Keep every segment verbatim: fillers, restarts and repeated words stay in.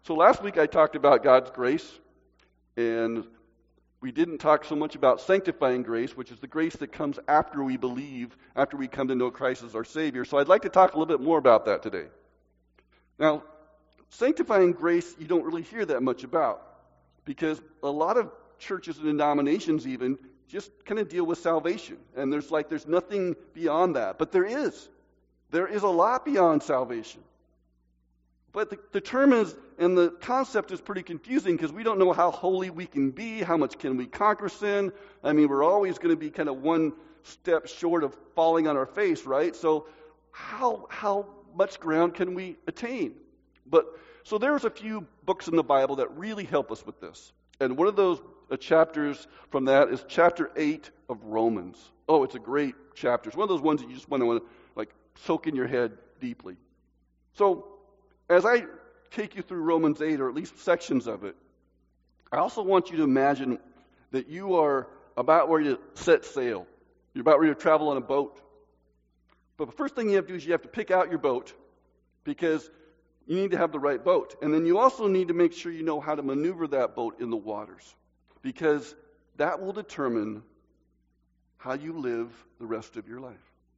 So last week I talked about God's grace, and we didn't talk so much about sanctifying grace, which is the grace that comes after we believe, after we come to know Christ as our Savior. So I'd like to talk a little bit more about that today. Now, sanctifying grace you don't really hear that much about, because a lot of churches and denominations even just kind of deal with salvation, and there's like there's nothing beyond that. But there is. There is a lot beyond salvation. But the, the term is, and the concept is pretty confusing because we don't know how holy we can be, how much can we conquer sin. I mean, we're always going to be kind of one step short of falling on our face, right? So how how much ground can we attain? But so there's a few books in the Bible that really help us with this. And one of those uh, chapters from that is chapter eight of Romans. Oh, it's a great chapter. It's one of those ones that you just want to like soak in your head deeply. So as I take you through Romans eight, or at least sections of it, I also want you to imagine that you are about ready to set sail. You're about ready to travel on a boat. But the first thing you have to do is you have to pick out your boat, because you need to have the right boat. And then you also need to make sure you know how to maneuver that boat in the waters, because that will determine how you live the rest of your life.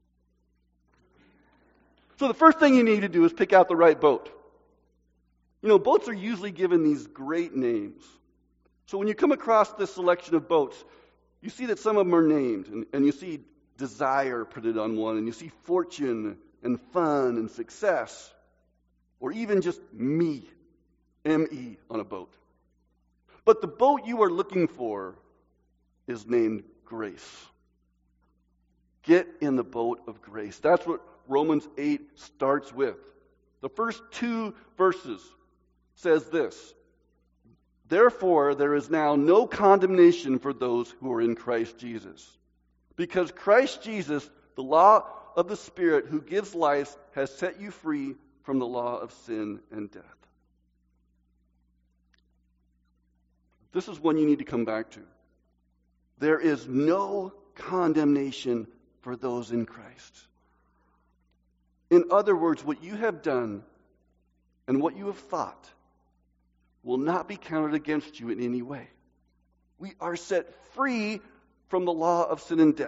So the first thing you need to do is pick out the right boat. You know, boats are usually given these great names. So when you come across this selection of boats, you see that some of them are named, and, and you see desire printed on one, and you see fortune and fun and success, or even just me, M E, on a boat. But the boat you are looking for is named grace. Get in the boat of grace. That's what Romans eight starts with. The first two verses says this: therefore there is now no condemnation for those who are in Christ Jesus, because Christ Jesus, the law of the Spirit who gives life, has set you free from the law of sin and death. This is one you need to come back to. There is no condemnation for those in Christ. In other words, what you have done and what you have thought will not be counted against you in any way. We are set free from the law of sin and death.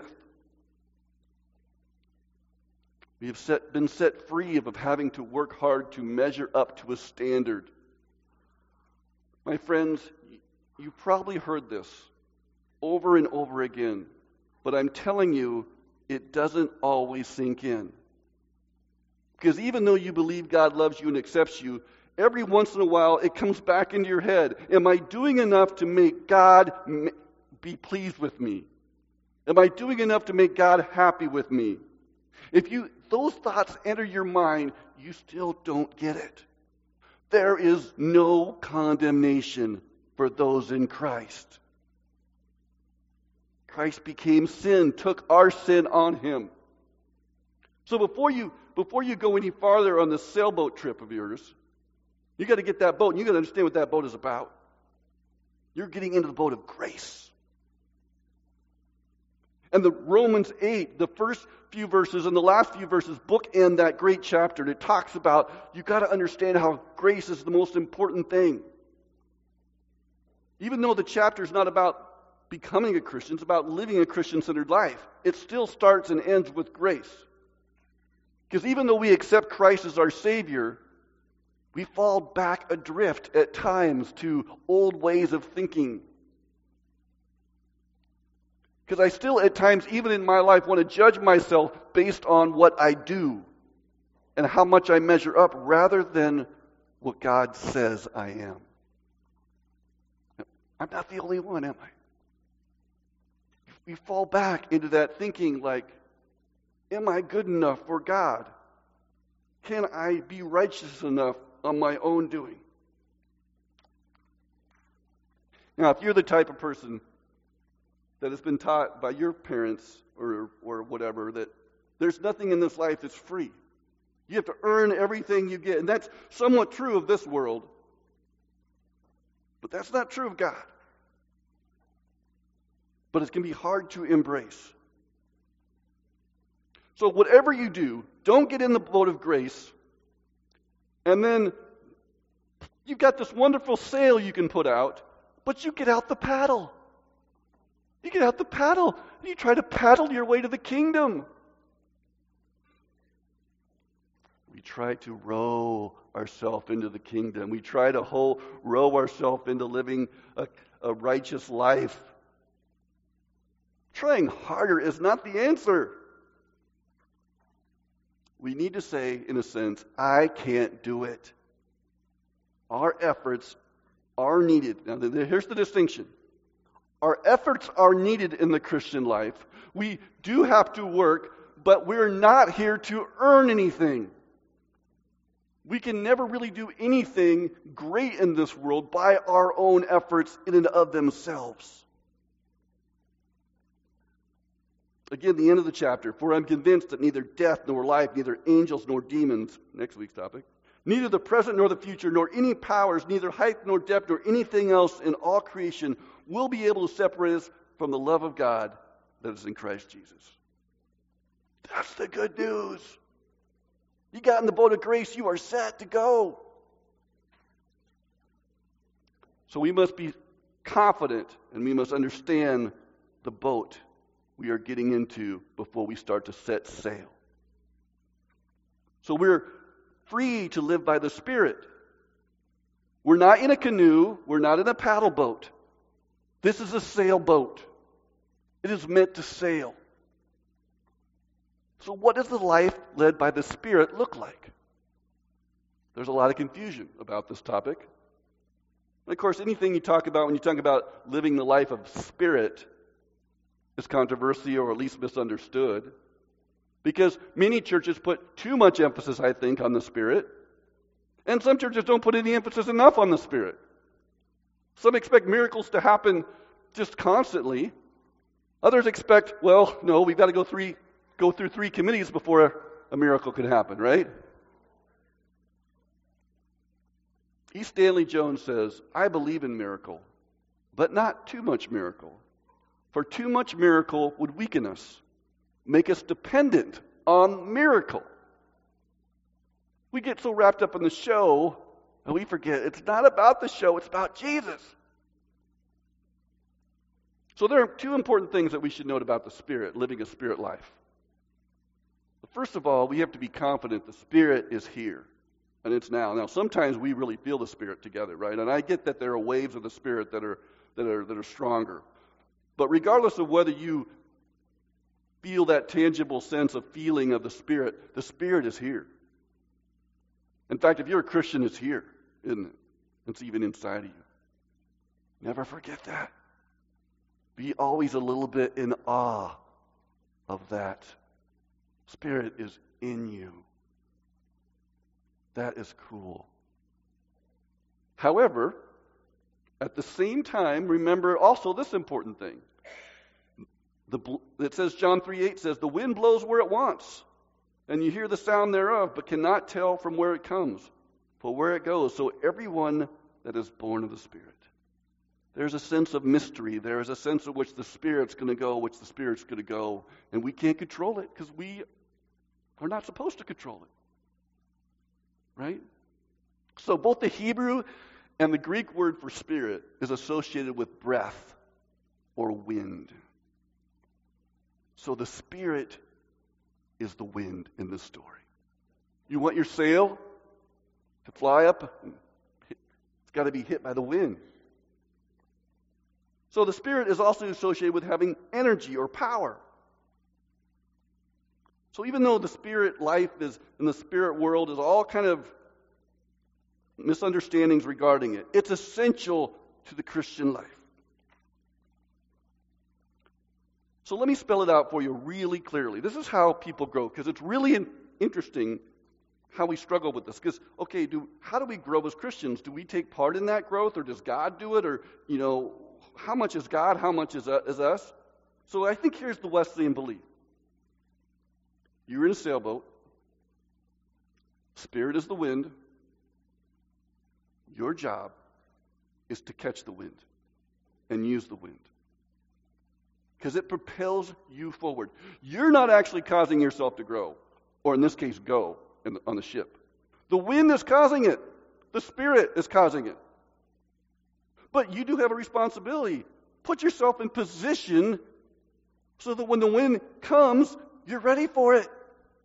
We have set, been set free of, of having to work hard to measure up to a standard. My friends, you've probably heard this over and over again, but I'm telling you, it doesn't always sink in. Because even though you believe God loves you and accepts you, every once in a while it comes back into your head. Am I doing enough to make God be pleased with me? Am I doing enough to make God happy with me? If you those thoughts enter your mind, you still don't get it. There is no condemnation for those in Christ. Christ became sin, took our sin on him. So before you before you go any farther on this sailboat trip of yours, you got to get that boat, and you got to understand what that boat is about. You're getting into the boat of grace. And the Romans eight, the first few verses and the last few verses bookend that great chapter. And it talks about, you got to understand how grace is the most important thing. Even though the chapter is not about becoming a Christian, it's about living a Christian-centered life, it still starts and ends with grace. Because even though we accept Christ as our Savior, we fall back adrift at times to old ways of thinking. Because I still at times, even in my life, want to judge myself based on what I do and how much I measure up rather than what God says I am. I'm not the only one, am I? We fall back into that thinking like, am I good enough for God? Can I be righteous enough on my own doing? Now, if you're the type of person that has been taught by your parents or or whatever that there's nothing in this life that's free, you have to earn everything you get, and that's somewhat true of this world, but that's not true of God. But it can be hard to embrace. So whatever you do, don't get in the boat of grace and then You've got this wonderful sail you can put out, but you get out the paddle. You get out the paddle, and you try to paddle your way to the kingdom. We try to row ourselves into the kingdom. We try to whole, row ourselves into living a, a righteous life. Trying harder is not the answer. We need to say, in a sense, I can't do it. Our efforts are needed. Now, here's the distinction. Our efforts are needed in the Christian life. We do have to work, but we're not here to earn anything. We can never really do anything great in this world by our own efforts in and of themselves. Again, the end of the chapter. For I'm convinced that neither death nor life, neither angels nor demons, next week's topic, neither the present nor the future, nor any powers, neither height nor depth, nor anything else in all creation will be able to separate us from the love of God that is in Christ Jesus. That's the good news. You got in the boat of grace, you are set to go. So we must be confident and we must understand the boat we are getting into before we start to set sail. So we're free to live by the Spirit. We're not in a canoe. We're not in a paddle boat. This is a sailboat. It is meant to sail. So what does the life led by the Spirit look like? There's a lot of confusion about this topic. And of course, anything you talk about when you talk about living the life of Spirit is controversial or at least misunderstood. Because many churches put too much emphasis, I think, on the Spirit. And some churches don't put any emphasis enough on the Spirit. Some expect miracles to happen just constantly. Others expect, well, no, we've got to go three go through three committees before a miracle can happen, right? E. Stanley Jones says, I believe in miracle, but not too much miracle. For too much miracle would weaken us, make us dependent on miracle. We get so wrapped up in the show, and we forget it's not about the show, it's about Jesus. So there are two important things that we should note about the Spirit, living a Spirit life. First of all, we have to be confident the Spirit is here, and it's now. Now, sometimes we really feel the Spirit together, right? And I get that there are waves of the Spirit that are that are that are stronger. But regardless of whether you feel that tangible sense of feeling of the Spirit, the Spirit is here. In fact, if you're a Christian, it's here, isn't it? It's even inside of you. Never forget that. Be always a little bit in awe of that. Spirit is in you. That is cool. However, at the same time, remember also this important thing. The, it says, John three eight says, the wind blows where it wants, and you hear the sound thereof, but cannot tell from where it comes, for where it goes. So everyone that is born of the Spirit. There's a sense of mystery. There is a sense of which the Spirit's going to go, which the Spirit's going to go, and we can't control it because we are not supposed to control it. Right? So both the Hebrew and the Greek word for spirit is associated with breath or wind. So the Spirit is the wind in this story. You want your sail to fly up? It's got to be hit by the wind. So the Spirit is also associated with having energy or power. So even though the Spirit life is in the Spirit world is all kind of misunderstandings regarding it, it's essential to the Christian life. So let me spell it out for you really clearly. This is how people grow, because it's really in, interesting how we struggle with this. Because, okay, do how do we grow as Christians? Do we take part in that growth, or does God do it? Or, you know, how much is God? How much is, uh, is us? So I think here's the Wesleyan belief. You're in a sailboat. Spirit is the wind. Your job is to catch the wind and use the wind. Because it propels you forward. You're not actually causing yourself to grow, or in this case, go in the, on the ship. The wind is causing it. The Spirit is causing it. But you do have a responsibility. Put yourself in position so that when the wind comes, you're ready for it.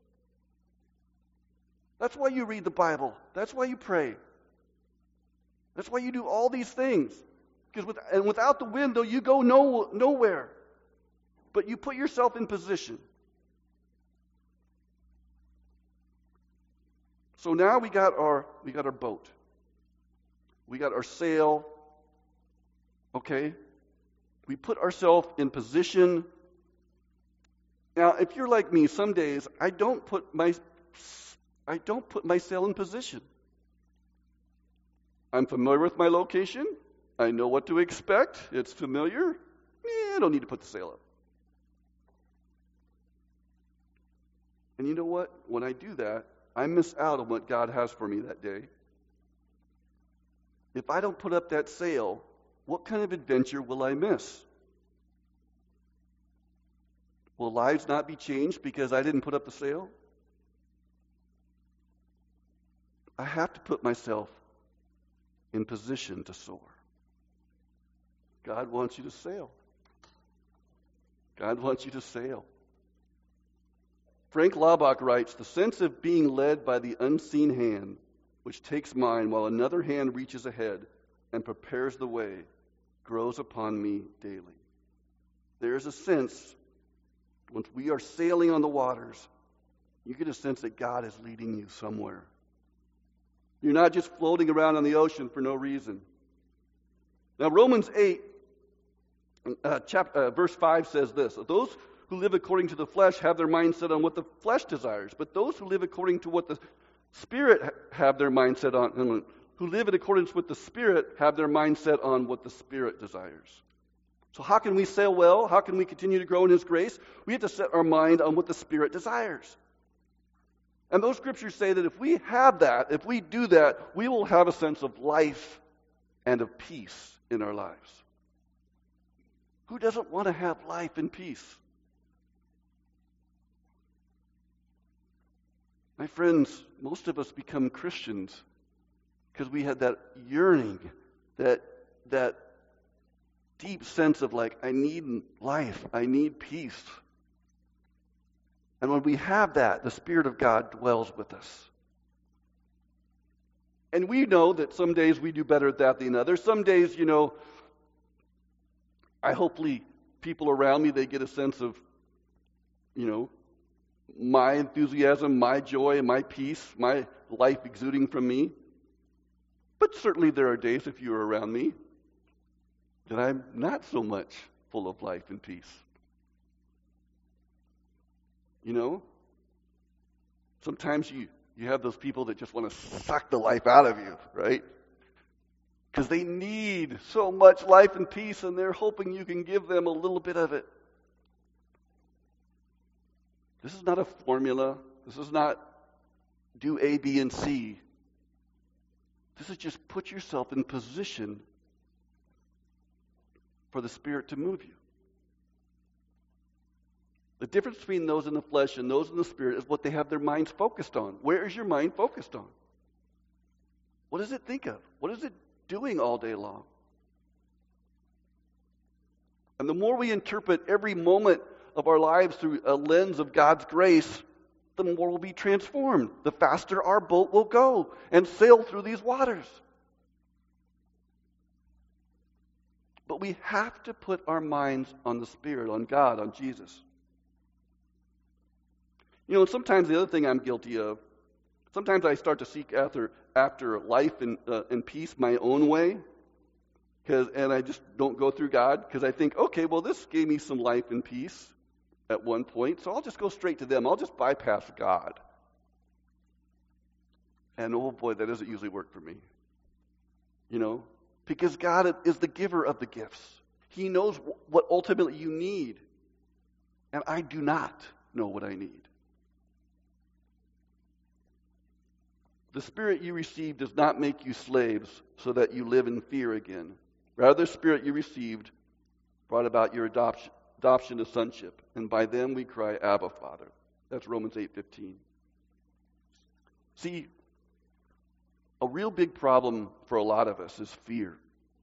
That's why you read the Bible. That's why you pray. That's why you do all these things. Because with, and without the wind, though, you go no, nowhere. But you put yourself in position. So now we got our we got our boat. We got our sail. Okay? We put ourselves in position. Now, if you're like me, some days I don't put my I don't put my sail in position. I'm familiar with my location. I know what to expect. It's familiar. Eh, I don't need to put the sail up. And you know what? When I do that, I miss out on what God has for me that day. If I don't put up that sail, what kind of adventure will I miss? Will lives not be changed because I didn't put up the sail? I have to put myself in position to soar. God wants you to sail. God wants you to sail. Frank Laubach writes, the sense of being led by the unseen hand, which takes mine while another hand reaches ahead and prepares the way, grows upon me daily. There is a sense, once we are sailing on the waters, you get a sense that God is leading you somewhere. You're not just floating around on the ocean for no reason. Now, Romans eight, uh, chapter, uh, verse five says this, those who live according to the flesh have their mind set on what the flesh desires, but those who live according to what the Spirit have their mind set on, who live in accordance with the Spirit have their mind set on what the Spirit desires. So how can we sail well? How can we continue to grow in His grace? We have to set our mind on what the Spirit desires. And those scriptures say that if we have that, if we do that, we will have a sense of life and of peace in our lives. Who doesn't want to have life and peace? My friends, most of us become Christians because we had that yearning, that that deep sense of like, I need life, I need peace. And when we have that, the Spirit of God dwells with us. And we know that some days we do better at that than others. Some days, you know, I hopefully people around me, they get a sense of, you know, my enthusiasm, my joy, and my peace, my life exuding from me. But certainly there are days, if you are around me, that I'm not so much full of life and peace. You know? Sometimes you, you have those people that just want to suck the life out of you, right? Because they need so much life and peace, and they're hoping you can give them a little bit of it. This is not a formula. This is not do A, B, and C. This is just put yourself in position for the Spirit to move you. The difference between those in the flesh and those in the Spirit is what they have their minds focused on. Where is your mind focused on? What does it think of? What is it doing all day long? And the more we interpret every moment of our lives through a lens of God's grace, the more we'll be transformed. The faster our boat will go and sail through these waters. But we have to put our minds on the Spirit, on God, on Jesus. You know, sometimes the other thing I'm guilty of, sometimes I start to seek after after life and, uh, and peace my own way, cause, and I just don't go through God, because I think, okay, well, this gave me some life and peace at one point, so I'll just go straight to them. I'll just bypass God. And oh boy, that doesn't usually work for me. You know, because God is the giver of the gifts. He knows what ultimately you need. And I do not know what I need. The Spirit you received does not make you slaves so that you live in fear again. Rather, the Spirit you received brought about your adoption, adoption to sonship, and by them we cry, Abba, Father. That's Romans eight fifteen. See, A real big problem for a lot of us is fear.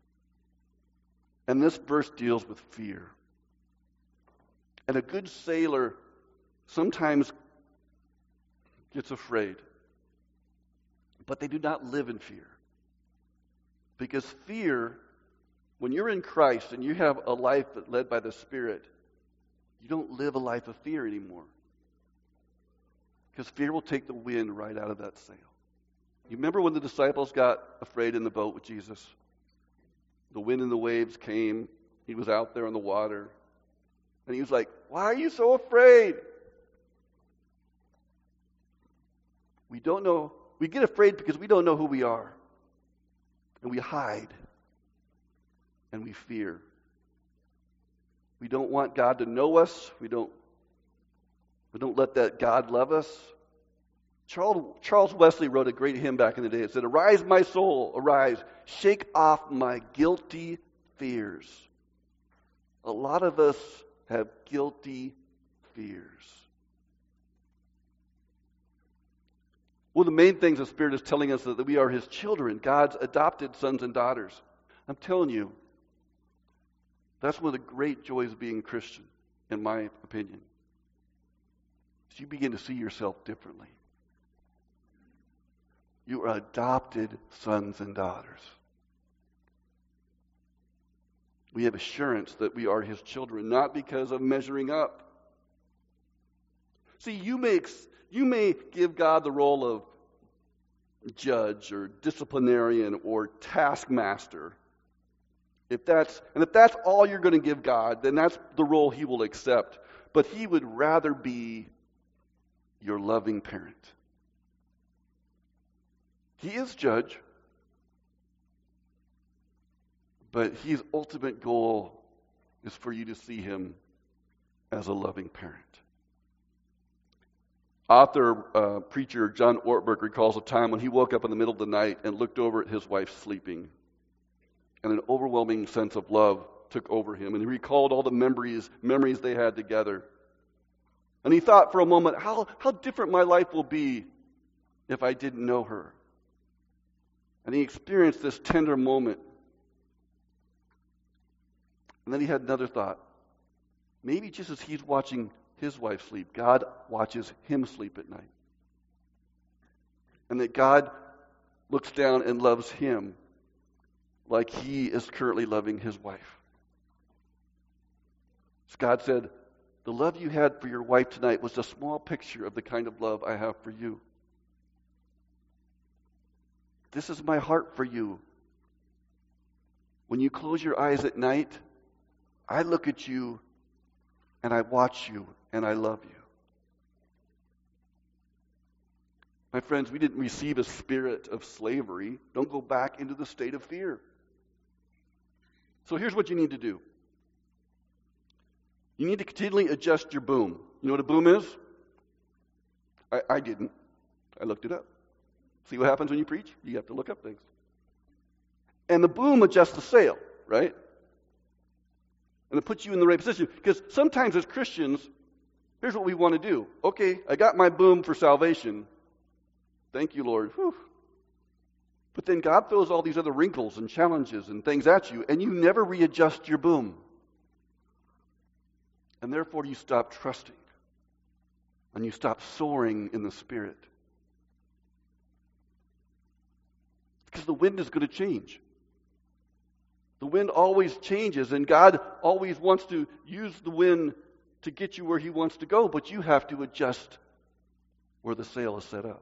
And this verse deals with fear. And a good sailor sometimes gets afraid, but they do not live in fear. Because fear, when you're in Christ and you have a life that led by the Spirit, you don't live a life of fear anymore. Because fear will take the wind right out of that sail. You remember when the disciples got afraid in the boat with Jesus? The wind and the waves came. He was out there on the water. And he was like, "Why are you so afraid?" We don't know. We get afraid because we don't know who we are. And we hide. And we fear. We don't want God to know us. We don't, we don't let that God love us. Charles, Charles Wesley wrote a great hymn back in the day. It said, "Arise, my soul, arise. Shake off my guilty fears." A lot of us have guilty fears. One of the main things the Spirit is telling us is that we are His children, God's adopted sons and daughters. I'm telling you, that's one of the great joys of being Christian, in my opinion. Is you begin to see yourself differently. You are adopted sons and daughters. We have assurance that we are His children, not because of measuring up. See, you may, you may give God the role of judge or disciplinarian or taskmaster. If that's, and if that's all you're going to give God, then that's the role He will accept. But He would rather be your loving parent. He is judge, but His ultimate goal is for you to see Him as a loving parent. Author, uh, preacher John Ortberg recalls a time when he woke up in the middle of the night and looked over at his wife sleeping. And an overwhelming sense of love took over him. And he recalled all the memories, memories they had together. And he thought for a moment, how, how different my life will be if I didn't know her. And he experienced this tender moment. And then he had another thought. Maybe just as he's watching his wife sleep, God watches him sleep at night. And that God looks down and loves him like he is currently loving his wife. As God said, the love you had for your wife tonight was a small picture of the kind of love I have for you. This is my heart for you. When you close your eyes at night, I look at you and I watch you and I love you. My friends, we didn't receive a spirit of slavery. Don't go back into the state of fear. So here's what you need to do. You need to continually adjust your boom. You know what a boom is? I, I didn't. I looked it up. See what happens when you preach? You have to look up things. And the boom adjusts the sail, right? And it puts you in the right position. Because sometimes as Christians, here's what we want to do. Okay, I got my boom for salvation. Thank you, Lord. Whew. But then God throws all these other wrinkles and challenges and things at you, and you never readjust your boom. And therefore you stop trusting. And you stop soaring in the Spirit. Because the wind is going to change. The wind always changes, and God always wants to use the wind to get you where He wants to go, but you have to adjust where the sail is set up.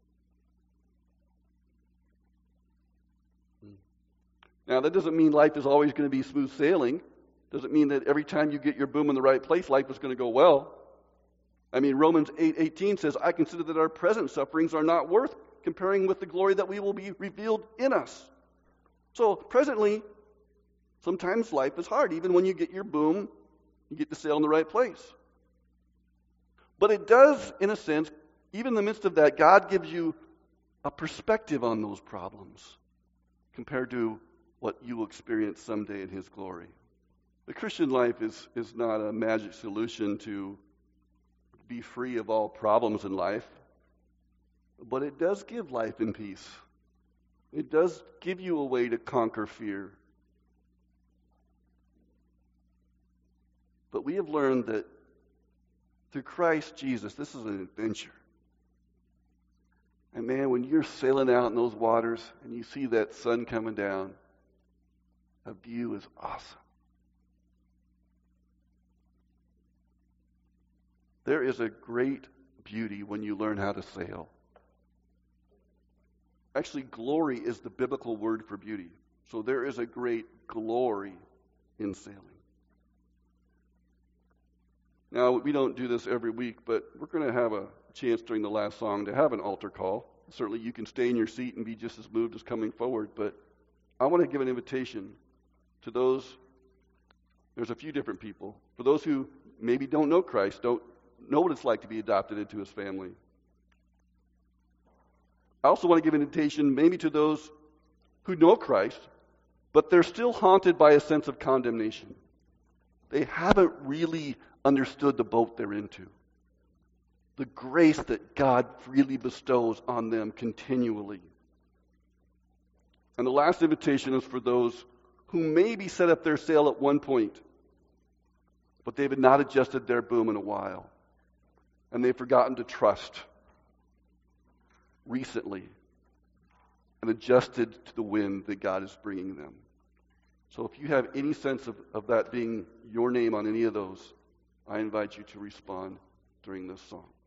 Now, that doesn't mean life is always going to be smooth sailing. Doesn't mean that every time you get your boom in the right place, life is going to go well. I mean, Romans eight eighteen says, "I consider that our present sufferings are not worth comparing with the glory that we will be revealed in us." So, presently, sometimes life is hard. Even when you get your boom, you get the sail in the right place. But it does, in a sense, even in the midst of that, God gives you a perspective on those problems compared to what you will experience someday in His glory. The Christian life is, is not a magic solution to be free of all problems in life, but it does give life and peace. It does give you a way to conquer fear. But we have learned that through Christ Jesus, this is an adventure. And man, when you're sailing out in those waters and you see that sun coming down, a view is awesome. There is a great beauty when you learn how to sail. Actually, glory is the biblical word for beauty. So there is a great glory in sailing. Now, we don't do this every week, but we're going to have a chance during the last song to have an altar call. Certainly you can stay in your seat and be just as moved as coming forward, but I want to give an invitation to those. There's a few different people. For those who maybe don't know Christ, don't know what it's like to be adopted into his family. I also want to give an invitation maybe to those who know Christ, but they're still haunted by a sense of condemnation. They haven't really understood the boat they're into. The grace that God freely bestows on them continually. And the last invitation is for those who maybe set up their sail at one point, but they've not adjusted their boom in a while. And they've forgotten to trust recently and adjusted to the wind that God is bringing them. So if you have any sense of, of that being your name on any of those, I invite you to respond during this song.